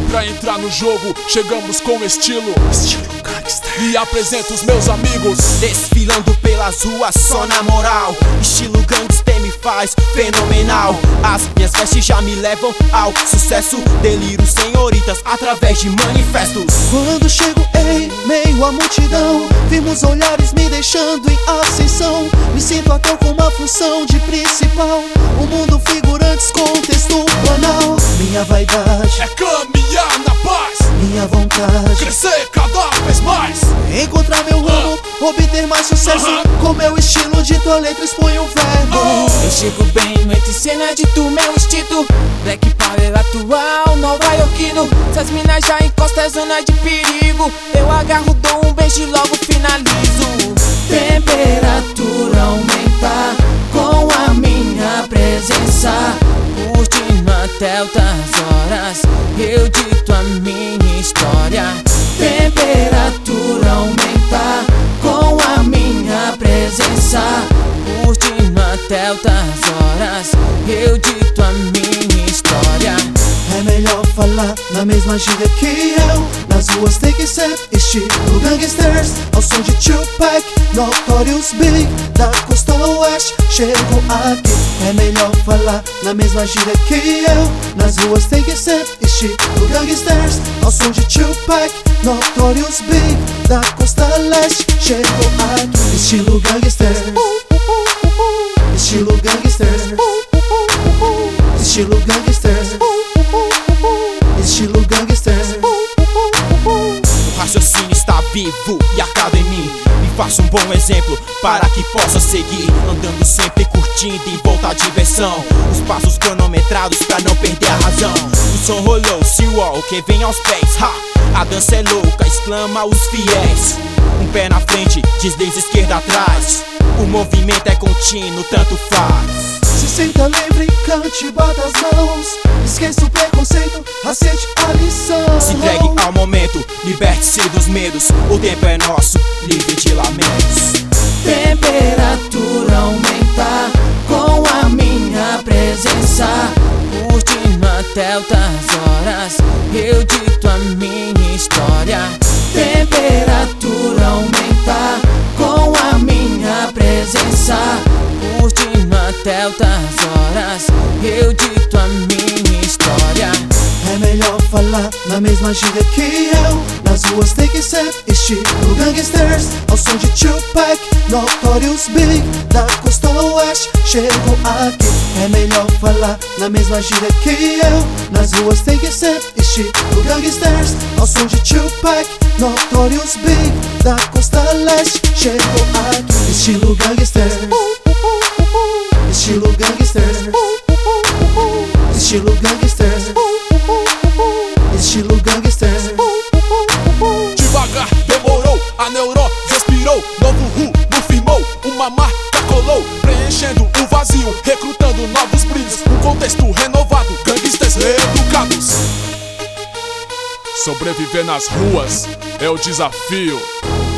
Pra entrar no jogo, chegamos com estilo gangster. E apresento os meus amigos, desfilando pelas ruas só na moral. Estilo gangster me faz fenomenal. As minhas vestes já me levam ao sucesso. Deliro senhoritas através de manifestos. Quando chego em meio à multidão, vimos olhares me deixando em ascensão. Me sinto até com uma função de principal. O mundo figurantes com texto banal. Minha vaidade é caminhar na paz, minha vontade crescer cada vez mais, encontrar meu rumo, obter mais sucesso. Com meu estilo de tua letra exponho o verbo. Eu chego bem entre cena de tu, meu instinto Black Power atual, nova iorquino. Se as minas já encostam é zona de perigo. Eu agarro, dou um beijo e logo finalizo. Temperatura aumenta com a minha presença. Curtindo até altas horas, eu dito a minha história. Temperatura aumenta com a minha presença. Curtindo até altas horas, eu dito a minha história. É melhor falar na mesma gíria que eu. Nas ruas tem que ser estilo gangsters. Ao som de Tupac, Notorious Big, da costa oeste, chego aqui. É melhor falar na mesma gíria que eu. Nas ruas tem que ser estilo gangsters. Ao som de Tupac, Notorious Big, da costa leste, chego aqui. Estilo gangsters, estilo gangsters, estilo gangsters, estilo gangsters. O raciocínio está vivo e acaba em mim. Me faça um bom exemplo para que possa seguir. Andando sempre curtindo em volta à diversão. Os passos cronometrados pra não perder a razão. O som rolou, se o que vem aos pés, ha! A dança é louca, exclama os fiéis. Um pé na frente, desliza esquerda atrás. O movimento é contínuo, tanto faz. Se sinta livre, cante, bata as mãos. Esqueça o preconceito, aceite a lição. Se entregue ao momento, liberte-se dos medos. O tempo é nosso, livre de lamentos. Temperatura aumenta com a minha presença. Curtindo até altas horas, eu dito a minha história. Temperatura aumenta com a minha presença. Curtindo até altas horas, eu dito a minha história. É melhor falar na mesma gíria que eu. Nas ruas tem que ser estilo gangsters. Ao som de Tupac, Notorious Big, da costa oeste, chego aqui. É melhor falar na mesma gíria que eu. Nas ruas tem que ser estilo gangsters. Ao som de Tupac, Notorious Big, da costa leste, chego aqui. Estilo gangsters, estilo gangsters, estilo gangsters, estilo gangsters. devagar, demorou, a neurose expirou. Novo rumo firmou, uma marca colou, preenchendo o vazio, recrutando novos brilhos. Um contexto renovado, gangsters reeducados. Sobreviver nas ruas é o desafio.